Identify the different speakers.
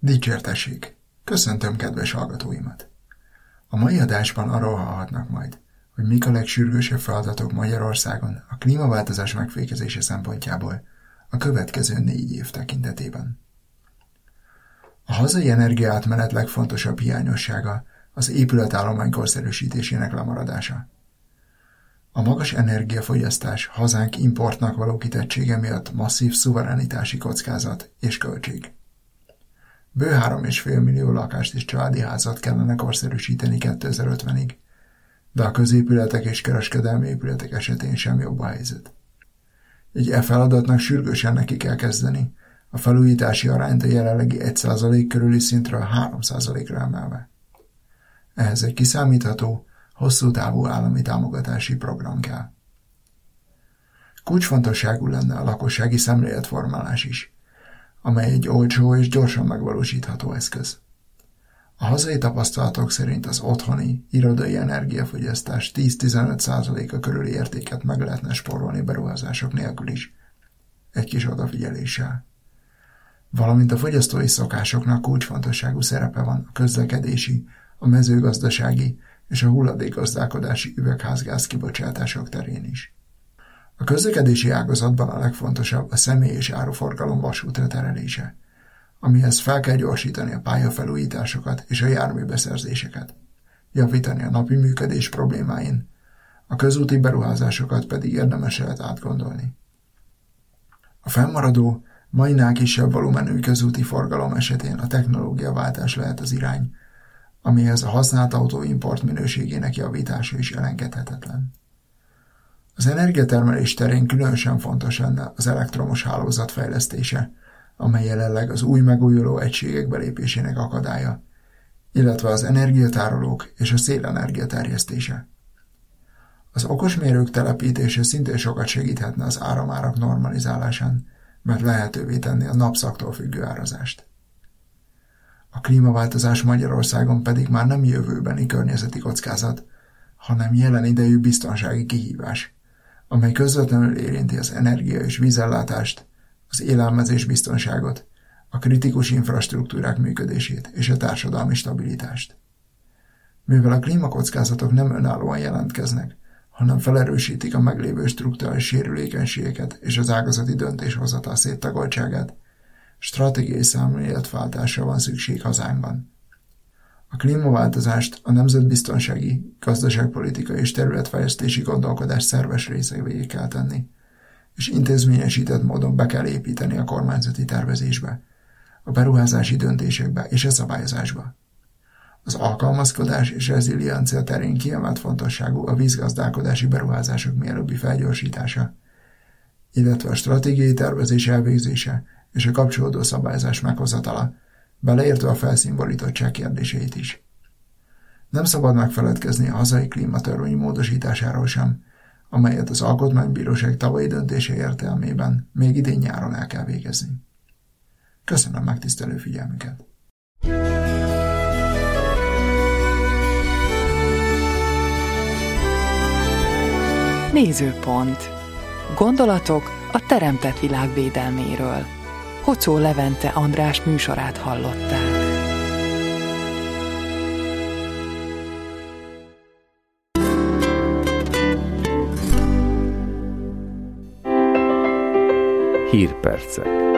Speaker 1: Dicsértessék! Köszöntöm kedves hallgatóimat! A mai adásban arról hallhatnak majd, hogy mik a legsürgősebb feladatok Magyarországon a klímaváltozás megfékezése szempontjából a következő 4 év tekintetében. A hazai energiaátmenet legfontosabb hiányossága az épületállomány korszerűsítésének lemaradása. A magas energiafogyasztás hazánk importnak való kitettsége miatt masszív szuverenitási kockázat és költség. Bő 3,5 millió lakást és családi házat kellene korszerűsíteni 2050-ig, de a középületek és kereskedelmi épületek esetén sem jobb a helyzet. Így feladatnak sürgősen neki kell kezdeni, a felújítási arányt a jelenlegi 1% körüli szintről 3%-ra emelve. Ehhez egy kiszámítható, hosszú távú állami támogatási program kell. Kulcsfontosságú lenne a lakossági szemléletformálás is, amely egy olcsó és gyorsan megvalósítható eszköz. A hazai tapasztalatok szerint az otthoni, irodai energiafogyasztás 10-15%-a körüli értéket meg lehetne spórolni beruházások nélkül is, egy kis odafigyeléssel. Valamint a fogyasztói szokásoknak kulcsfontosságú szerepe van a közlekedési, a mezőgazdasági és a hulladékgazdálkodási üvegházgáz kibocsátások terén is. A közlekedési ágazatban a legfontosabb a személy- és áruforgalom vasútra terelése, amihez fel kell gyorsítani a pályafelújításokat és a járműbeszerzéseket, javítani a napi működés problémáin, a közúti beruházásokat pedig érdemes lehet átgondolni. A fennmaradó, mainál kisebb volumenű közúti forgalom esetén a technológiaváltás lehet az irány, amihez a használt autó import minőségének javítása is elengedhetetlen. Az energiatermelés terén különösen fontos lenne az elektromos hálózat fejlesztése, amely jelenleg az új megújuló egységek belépésének akadálya, illetve az energiatárolók és a szélenergia terjesztése. Az okosmérők telepítése szintén sokat segíthetne az áramárak normalizálásán, mert lehetővé tenni a napszaktól függő árazást. A klímaváltozás Magyarországon pedig már nem jövőbeni környezeti kockázat, hanem jelen idejű biztonsági kihívás, amely közvetlenül érinti az energia- és vízellátást, az élelmezés biztonságot, a kritikus infrastruktúrák működését és a társadalmi stabilitást. Mivel a klímakockázatok nem önállóan jelentkeznek, hanem felerősítik a meglévő strukturális sérülékenységeket és az ágazati döntéshozatal széttagoltságát, stratégiai szemléletváltásra van szükség hazánkban. A klímaváltozást a nemzetbiztonsági, gazdaságpolitikai és területfejlesztési gondolkodás szerves részévé kell tenni, és intézményesített módon be kell építeni a kormányzati tervezésbe, a beruházási döntésekbe és a szabályozásba. Az alkalmazkodás és reziliencia terén kiemelt fontosságú a vízgazdálkodási beruházások mielőbbi felgyorsítása, illetve a stratégiai tervezés elvégzése és a kapcsolódó szabályozás meghozatala, beleértve a felszínborítottság kérdéseit is. Nem szabad megfeledkezni a hazai klímatörvény módosításáról sem, amelyet az Alkotmánybíróság tavalyi döntése értelmében még idén nyáron el kell végezni. Köszönöm megtisztelő figyelmüket!
Speaker 2: Nézőpont. Gondolatok a teremtett világ védelméről. Hocó Levente András műsorát hallották.
Speaker 3: Hírpercek.